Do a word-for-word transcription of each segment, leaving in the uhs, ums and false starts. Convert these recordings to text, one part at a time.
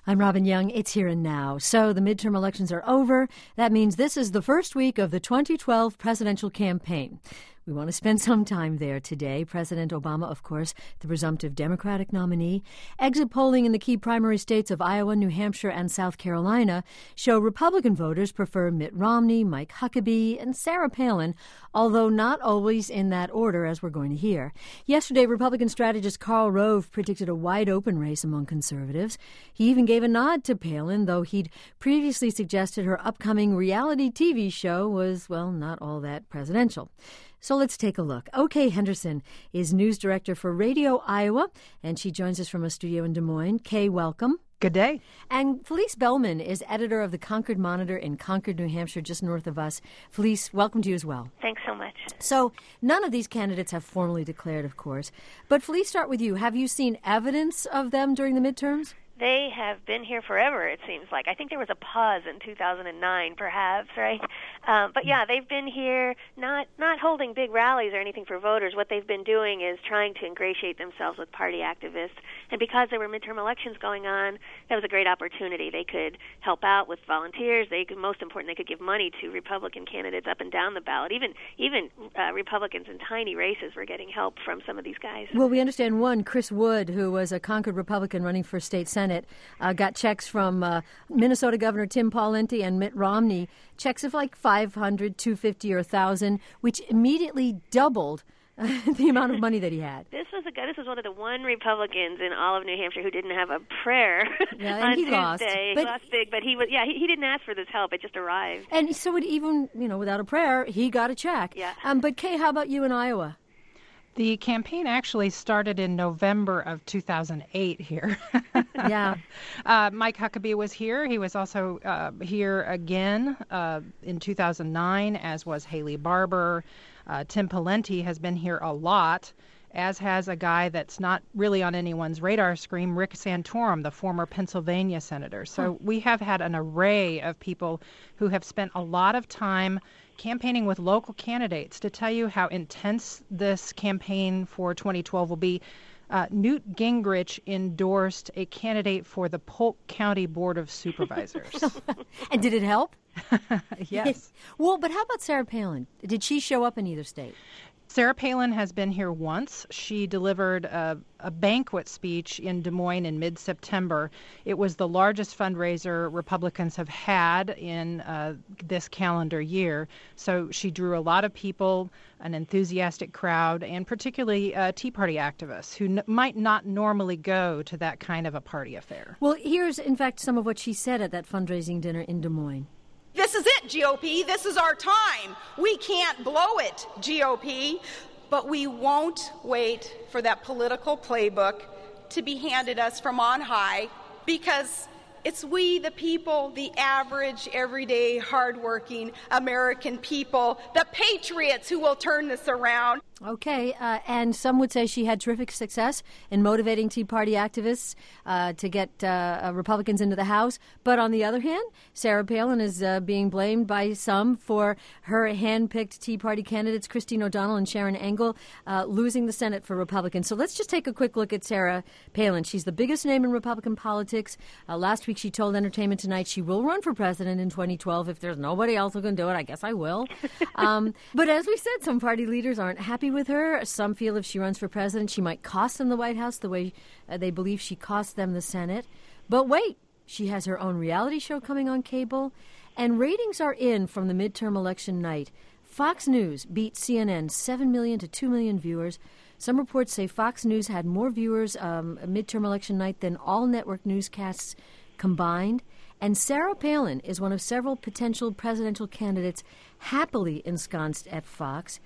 I'm Robin Young. It's here and now. So the midterm elections are over. That means this is the first week of the twenty twelve presidential campaign. We want to spend some time there today. President Obama, of course, the presumptive Democratic nominee. Exit polling in the key primary states of Iowa, New Hampshire, and South Carolina show Republican voters prefer Mitt Romney, Mike Huckabee, and Sarah Palin, although not always in that order, as we're going to hear. Yesterday, Republican strategist Karl Rove predicted a wide-open race among conservatives. He even gave a nod to Palin, though he'd previously suggested her upcoming reality T V show was, well, not all that presidential. So let's take a look. O.K. Henderson is news director for Radio Iowa, and she joins us from a studio in Des Moines. Kay, welcome. Good day. And Felice Bellman is editor of the Concord Monitor in Concord, New Hampshire, just north of us. Felice, welcome to you as well. Thanks so much. So none of these candidates have formally declared, of course. But Felice, start with you. Have you seen evidence of them during the midterms? They have been here forever, it seems like. I think there was a pause in two thousand nine, perhaps, right? Um, but yeah, they've been here, not not holding big rallies or anything for voters. What they've been doing is trying to ingratiate themselves with party activists. And because there were midterm elections going on, that was a great opportunity. They could help out with volunteers. They could, most important, they could give money to Republican candidates up and down the ballot. Even even uh, Republicans in tiny races were getting help from some of these guys. Well, we understand one, Chris Wood, who was a Concord Republican running for state senate, Uh, got checks from uh, Minnesota Governor Tim Pawlenty and Mitt Romney, checks of like five hundred, two hundred fifty, or one thousand, which immediately doubled uh, the amount of money that he had. This was a guy. This was one of the one Republicans in all of New Hampshire who didn't have a prayer yeah, and on he Tuesday. Lost. He but, lost big, but he was yeah. He, he didn't ask for this help. It just arrived. And so it even you know without a prayer, he got a check. Yeah. Um, but Kay, how about you in Iowa? The campaign actually started in November of two thousand eight here. Yeah. Uh, Mike Huckabee was here. He was also uh, here again uh, in two thousand nine, as was Haley Barbour. Uh, Tim Pawlenty has been here a lot, as has a guy that's not really on anyone's radar screen, Rick Santorum, the former Pennsylvania senator. So huh. we have had an array of people who have spent a lot of time campaigning with local candidates. To tell you how intense this campaign for twenty twelve will be, uh, Newt Gingrich endorsed a candidate for the Polk County Board of Supervisors. And did it help? Yes. Well, but how about Sarah Palin? Did she show up in either state? Sarah Palin has been here once. She delivered a, a banquet speech in Des Moines in mid-September. It was the largest fundraiser Republicans have had in uh, this calendar year. So she drew a lot of people, an enthusiastic crowd, and particularly uh, Tea Party activists who n- might not normally go to that kind of a party affair. Well, here's, in fact, some of what she said at that fundraising dinner in Des Moines. This is it, G O P. This is our time. We can't blow it, G O P. But we won't wait for that political playbook to be handed us from on high, because it's we, the people, the average, everyday, hardworking American people, the patriots, who will turn this around. Okay, uh, and some would say she had terrific success in motivating Tea Party activists uh, to get uh, Republicans into the House. But on the other hand, Sarah Palin is uh, being blamed by some for her hand-picked Tea Party candidates, Christine O'Donnell and Sharon Engel, uh, losing the Senate for Republicans. So let's just take a quick look at Sarah Palin. She's the biggest name in Republican politics. Uh, last week she told Entertainment Tonight she will run for president in twenty twelve. If there's nobody else who can do it, I guess I will. um, but as we said, some party leaders aren't happy with her. Some feel if she runs for president, she might cost them the White House the way uh, they believe she cost them the Senate. But wait, she has her own reality show coming on cable, and ratings are in from the midterm election night. Fox News beat C N N seven million to two million viewers. Some reports say Fox News had more viewers um, midterm election night than all network newscasts combined. And Sarah Palin is one of several potential presidential candidates happily ensconced at Fox.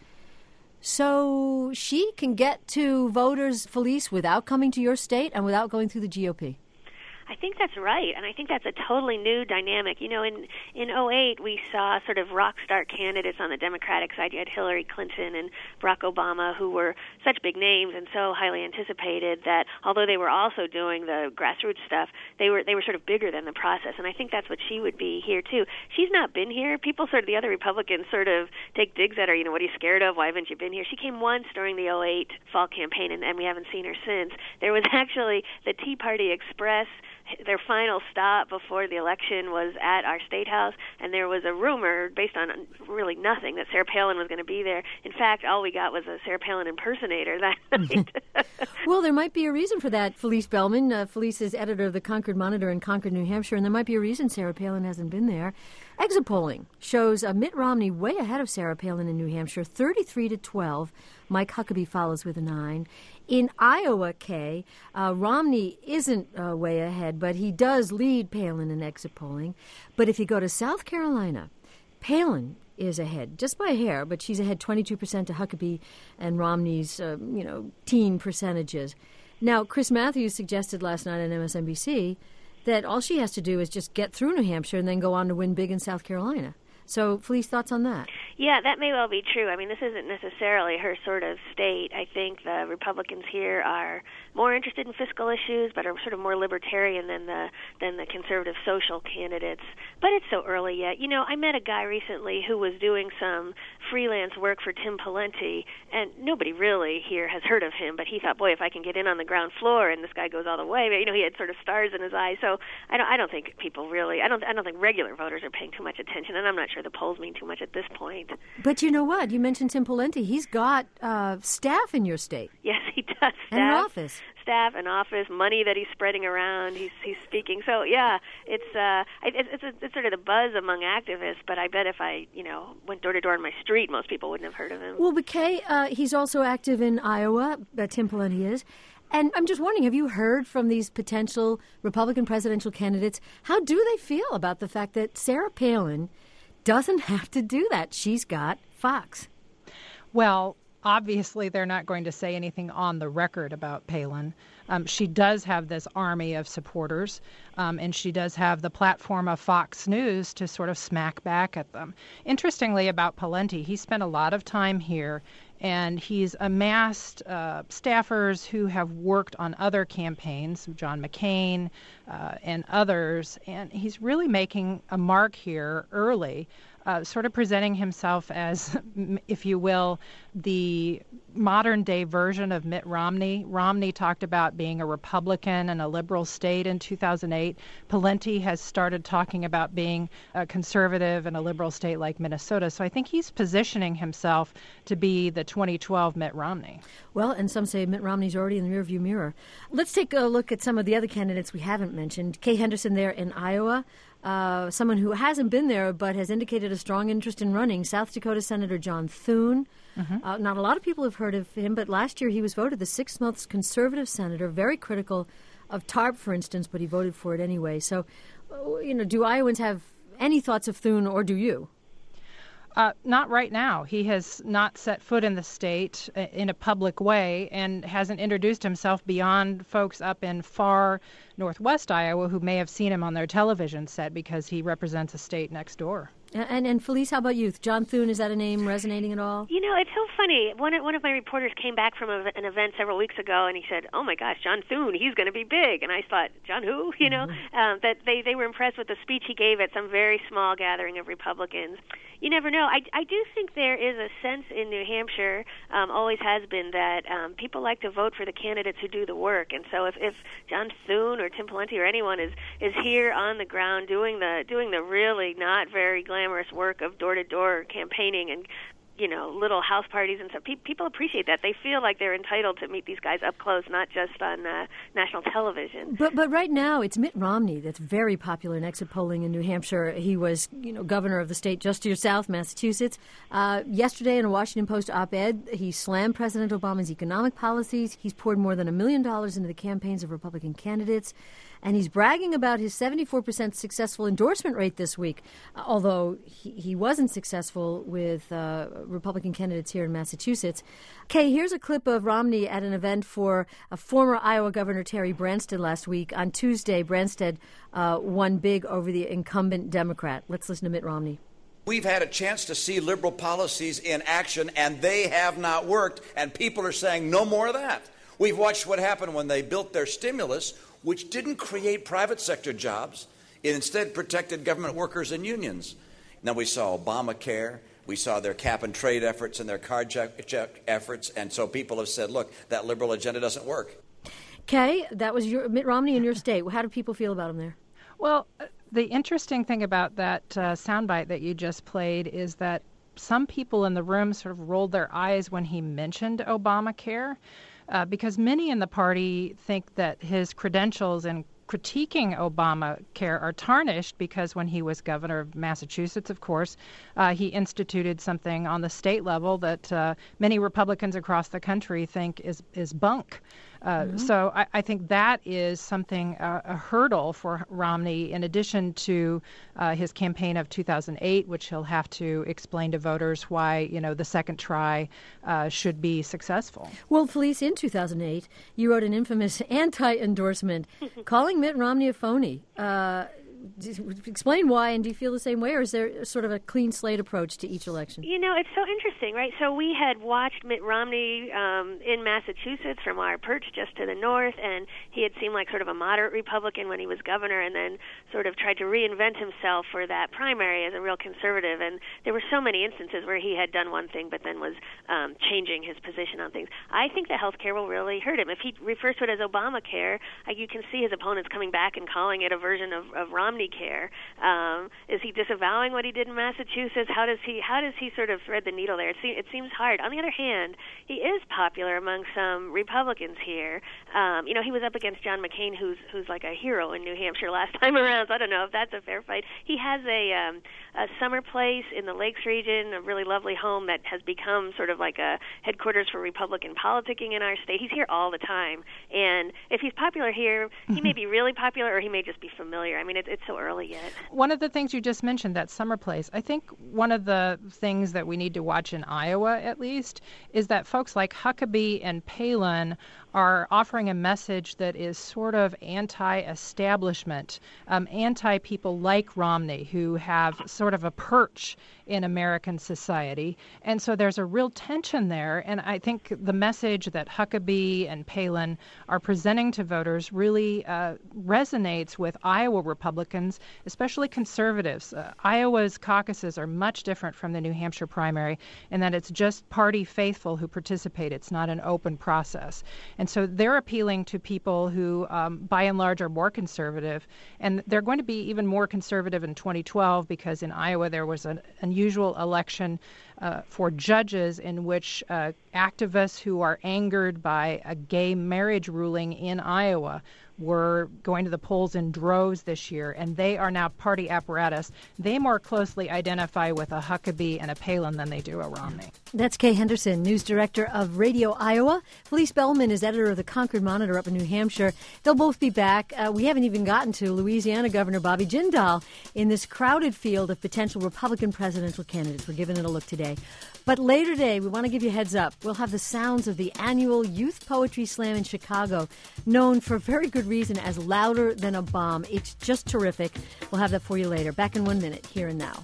So she can get to voters, Felice, without coming to your state and without going through the G O P. I think that's right, and I think that's a totally new dynamic. You know, in in oh eight, we saw sort of rock star candidates on the Democratic side. You had Hillary Clinton and Barack Obama, who were such big names and so highly anticipated that although they were also doing the grassroots stuff, they were they were sort of bigger than the process. And I think that's what she would be here too. She's not been here. People sort of, the other Republicans sort of take digs at her. You know, what are you scared of? Why haven't you been here? She came once during the oh eight fall campaign, and, and we haven't seen her since. There was actually the Tea Party Express their final stop before the election was at our State House, and there was a rumor based on really nothing that Sarah Palin was going to be there. In fact, all we got was a Sarah Palin impersonator that night. Well, there might be a reason for that, Felice Bellman. Uh, Felice is editor of the Concord Monitor in Concord, New Hampshire, and there might be a reason Sarah Palin hasn't been there. Exit polling shows uh, Mitt Romney way ahead of Sarah Palin in New Hampshire, thirty-three to twelve. Mike Huckabee follows with a nine. In Iowa, Kay, uh, Romney isn't uh, way ahead, but he does lead Palin in exit polling. But if you go to South Carolina, Palin is ahead, just by a hair, but she's ahead twenty-two percent to Huckabee and Romney's, uh, you know, teen percentages. Now, Chris Matthews suggested last night on M S N B C that all she has to do is just get through New Hampshire and then go on to win big in South Carolina. So, Felice, thoughts on that? Yeah, that may well be true. I mean, this isn't necessarily her sort of state. I think the Republicans here are more interested in fiscal issues, but are sort of more libertarian than the than the conservative social candidates. But it's so early yet. You know, I met a guy recently who was doing some freelance work for Tim Pawlenty, and nobody really here has heard of him, but he thought, boy, if I can get in on the ground floor, and this guy goes all the way. But, you know, he had sort of stars in his eyes. So I don't I don't think people really, I don't I don't think regular voters are paying too much attention, and I'm not sure the polls mean too much at this point. But you know what? You mentioned Tim Pawlenty. He's got uh, staff in your state. Yes, he does. Staff, and an office. Staff, an office, money that he's spreading around. He's he's speaking. So yeah, it's uh, it's it's, a, it's sort of the buzz among activists. But I bet if I you know went door to door on my street, most people wouldn't have heard of him. Well, but Kay, uh, he's also active in Iowa. Uh, Tim Pawlenty is. And I'm just wondering, have you heard from these potential Republican presidential candidates? How do they feel about the fact that Sarah Palin doesn't have to do that? She's got Fox. Well, obviously they're not going to say anything on the record about Palin. Um, she does have this army of supporters, um, and she does have the platform of Fox News to sort of smack back at them. Interestingly, about Pawlenty, he spent a lot of time here, and he's amassed uh, staffers who have worked on other campaigns, John McCain uh, and others, and he's really making a mark here early, uh, sort of presenting himself as, if you will, the modern-day version of Mitt Romney. Romney talked about being a Republican in a liberal state in two thousand eight. Pawlenty has started talking about being a conservative in a liberal state like Minnesota. So I think he's positioning himself to be the twenty twelve Mitt Romney. Well, and some say Mitt Romney's already in the rearview mirror. Let's take a look at some of the other candidates we haven't mentioned. Kay Henderson there in Iowa. Uh, someone who hasn't been there but has indicated a strong interest in running, South Dakota Senator John Thune. Mm-hmm. Uh, not a lot of people have heard of him, but last year he was voted the sixth most conservative senator, very critical of TARP, for instance, but he voted for it anyway. So, you know, do Iowans have any thoughts of Thune, or do you? Uh, not right now. He has not set foot in the state in a public way and hasn't introduced himself beyond folks up in far northwest Iowa who may have seen him on their television set because he represents a state next door. And, and Felice, how about you? John Thune, is that a name resonating at all? You know, it's so funny. One of, one of my reporters came back from a, an event several weeks ago, and he said, oh, my gosh, John Thune, he's going to be big. And I thought, John who? You know, mm-hmm. um, that they, they were impressed with the speech he gave at some very small gathering of Republicans. You never know. I, I do think there is a sense in New Hampshire, um, always has been, that um, people like to vote for the candidates who do the work. And so if, if John Thune or Tim Pawlenty or anyone is, is here on the ground doing the doing the really not very glamorous work of door-to-door campaigning and, you know, little house parties and stuff, pe- people appreciate that. They feel like they're entitled to meet these guys up close, not just on uh, national television. But but right now, it's Mitt Romney that's very popular in exit polling in New Hampshire. He was, you know, governor of the state just to your south, Massachusetts. Uh, yesterday in a Washington Post op-ed, he slammed President Obama's economic policies. He's poured more than a million dollars into the campaigns of Republican candidates. And he's bragging about his seventy-four percent successful endorsement rate this week, uh, although he, he wasn't successful with uh, Republican candidates here in Massachusetts. Kay, here's a clip of Romney at an event for uh, former Iowa Governor Terry Branstad last week. On Tuesday, Branstad uh, won big over the incumbent Democrat. Let's listen to Mitt Romney. We've had a chance to see liberal policies in action, and they have not worked, and people are saying no more of that. We've watched what happened when they built their stimulus, which didn't create private sector jobs. It instead protected government workers and unions. Now we saw Obamacare, we saw their cap and trade efforts and their card check, check efforts, and so people have said, look, that liberal agenda doesn't work. Kay, that was your Mitt Romney in your state. How do people feel about him there? Well, the interesting thing about that uh, soundbite that you just played is that some people in the room sort of rolled their eyes when he mentioned Obamacare, uh, because many in the party think that his credentials in critiquing Obamacare are tarnished because when he was governor of Massachusetts, of course, uh, he instituted something on the state level that uh, many Republicans across the country think is, is bunk. Uh, mm-hmm. So I, I think that is something, uh, a hurdle for Romney, in addition to uh, his campaign of two thousand eight, which he'll have to explain to voters why, you know, the second try uh, should be successful. Well, Felice, in two thousand eight, you wrote an infamous anti-endorsement calling Mitt Romney a phony. Uh, Explain why, and do you feel the same way, or is there sort of a clean slate approach to each election? You know, it's so interesting, right? So we had watched Mitt Romney um, in Massachusetts from our perch just to the north, and he had seemed like sort of a moderate Republican when he was governor, and then sort of tried to reinvent himself for that primary as a real conservative. And there were so many instances where he had done one thing but then was um, changing his position on things. I think that health care will really hurt him. If he refers to it as Obamacare, uh, you can see his opponents coming back and calling it a version of, of Romney care. Um, is he disavowing what he did in Massachusetts? How does he how does he sort of thread the needle there? It, se- it seems hard. On the other hand, he is popular among some Republicans here. Um, you know, he was up against John McCain, who's who's like a hero in New Hampshire last time around. So I don't know if that's a fair fight. He has a, um, a summer place in the Lakes region, a really lovely home that has become sort of like a headquarters for Republican politicking in our state. He's here all the time, and if he's popular here, he may be really popular, or he may just be familiar. I mean, it, it's so early yet. One of the things you just mentioned, that summer place, I think one of the things that we need to watch in Iowa, at least, is that folks like Huckabee and Palin are offering a message that is sort of anti-establishment, um, anti-people like Romney, who have sort of a perch in American society. And so there's a real tension there. And I think the message that Huckabee and Palin are presenting to voters really uh, resonates with Iowa Republicans, especially conservatives. Uh, Iowa's caucuses are much different from the New Hampshire primary in that it's just party faithful who participate. It's not an open process. And so they're appealing to people who, um, by and large, are more conservative. And they're going to be even more conservative in twenty twelve because in Iowa there was an unusual election uh, for judges in which uh, activists who are angered by a gay marriage ruling in Iowa were going to the polls in droves this year, and they are now party apparatus. They more closely identify with a Huckabee and a Palin than they do a Romney. That's Kay Henderson, news director of Radio Iowa. Felice Bellman is editor of the Concord Monitor up in New Hampshire. They'll both be back. Uh, we haven't even gotten to Louisiana Governor Bobby Jindal in this crowded field of potential Republican presidential candidates. We're giving it a look today. But later today, we want to give you a heads up. We'll have the sounds of the annual Youth Poetry Slam in Chicago, known for very good reason as Louder Than a Bomb. It's just terrific. We'll have that for you later. Back in one minute, Here and Now.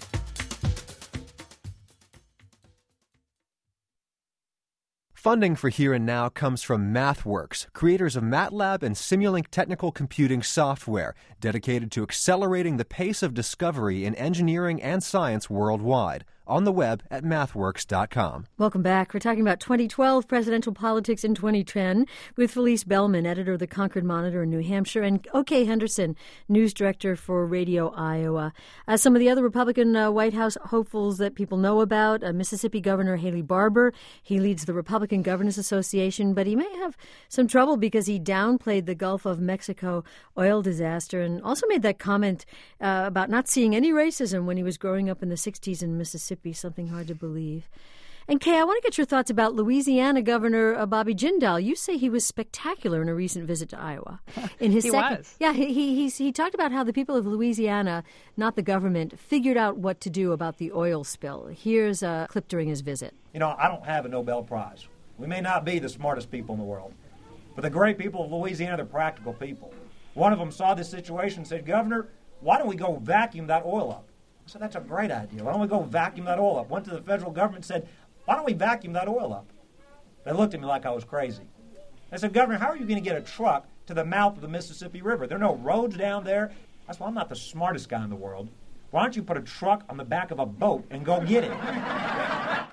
Funding for Here and Now comes from MathWorks, creators of MATLAB and Simulink technical computing software, dedicated to accelerating the pace of discovery in engineering and science worldwide. On the web at mathworks dot com. Welcome back. We're talking about twenty twelve presidential politics in twenty ten with Felice Bellman, editor of the Concord Monitor in New Hampshire, and Kay Henderson, news director for Radio Iowa. Uh, some of the other Republican uh, White House hopefuls that people know about, uh, Mississippi Governor Haley Barbour. He leads the Republican Governors Association, but he may have some trouble because he downplayed the Gulf of Mexico oil disaster and also made that comment uh, about not seeing any racism when he was growing up in the sixties in Mississippi. Something hard to believe. And Kay, I want to get your thoughts about Louisiana Governor uh, Bobby Jindal. You say he was spectacular in a recent visit to Iowa. In his he second, was. Yeah, he, he he he talked about how the people of Louisiana, not the government, figured out what to do about the oil spill. Here's a clip during his visit. You know, I don't have a Nobel Prize. We may not be the smartest people in the world, but the great people of Louisiana, they're practical people. One of them saw this situation and said, Governor, why don't we go vacuum that oil up? I said, that's a great idea. Why don't we go vacuum that oil up? Went to the federal government and said, why don't we vacuum that oil up? They looked at me like I was crazy. I said, Governor, how are you going to get a truck to the mouth of the Mississippi River? There are no roads down there. I said, well, I'm not the smartest guy in the world. Why don't you put a truck on the back of a boat and go get it?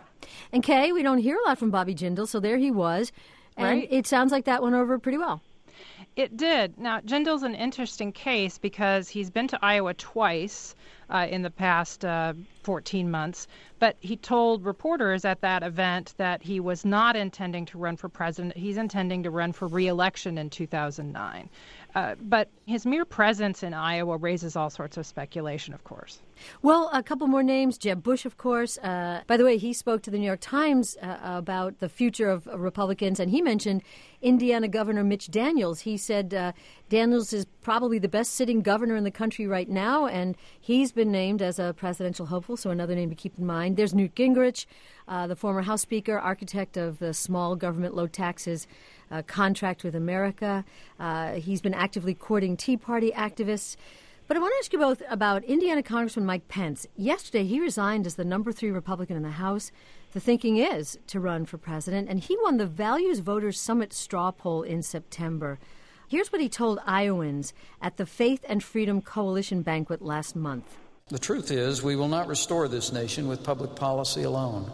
And Kay, we don't hear a lot from Bobby Jindal, so there he was. And right. It sounds like that went over pretty well. It did. Now, Jindal's an interesting case because he's been to Iowa twice uh, in the past uh, fourteen months, but he told reporters at that event that he was not intending to run for president. He's intending to run for re-election in two thousand nine. Uh, but his mere presence in Iowa raises all sorts of speculation, of course. Well, a couple more names. Jeb Bush, of course. Uh, by the way, he spoke to the New York Times uh, about the future of uh, Republicans, and he mentioned Indiana Governor Mitch Daniels. He said uh, Daniels is probably the best sitting governor in the country right now, and he's been named as a presidential hopeful, so another name to keep in mind. There's Newt Gingrich, uh, the former House Speaker, architect of the small government, low taxes uh, contract with America. Uh, he's been actively courting Tea Party activists. But I want to ask you both about Indiana Congressman Mike Pence. Yesterday, he resigned as the number three Republican in the House. The thinking is to run for president, and he won the Values Voters Summit straw poll in September. Here's what he told Iowans at the Faith and Freedom Coalition banquet last month. The truth is, we will not restore this nation with public policy alone.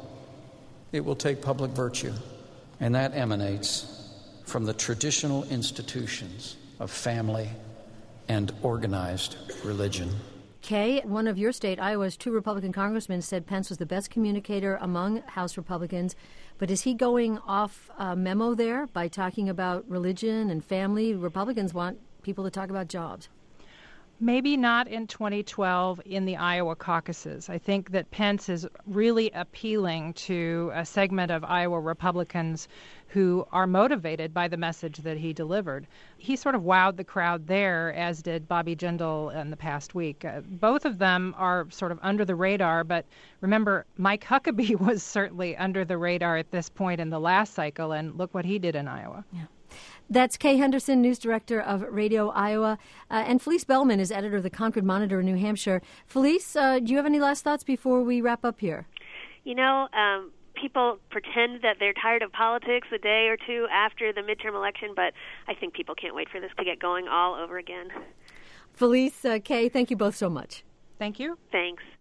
It will take public virtue, and that emanates from the traditional institutions of family and organized religion. Kay, one of your state, Iowa's two Republican congressmen, said Pence was the best communicator among House Republicans. But is he going off uh, memo there by talking about religion and family? Republicans want people to talk about jobs. Maybe not in twenty twelve in the Iowa caucuses. I think that Pence is really appealing to a segment of Iowa Republicans who are motivated by the message that he delivered. He sort of wowed the crowd there, as did Bobby Jindal in the past week. Uh, both of them are sort of under the radar, but remember, Mike Huckabee was certainly under the radar at this point in the last cycle, and look what he did in Iowa. Yeah. That's Kay Henderson, news director of Radio Iowa, uh, and Felice Bellman is editor of the Concord Monitor in New Hampshire. Felice, uh, do you have any last thoughts before we wrap up here? You know, um, people pretend that they're tired of politics a day or two after the midterm election, but I think people can't wait for this to get going all over again. Felice, uh, Kay, thank you both so much. Thank you. Thanks.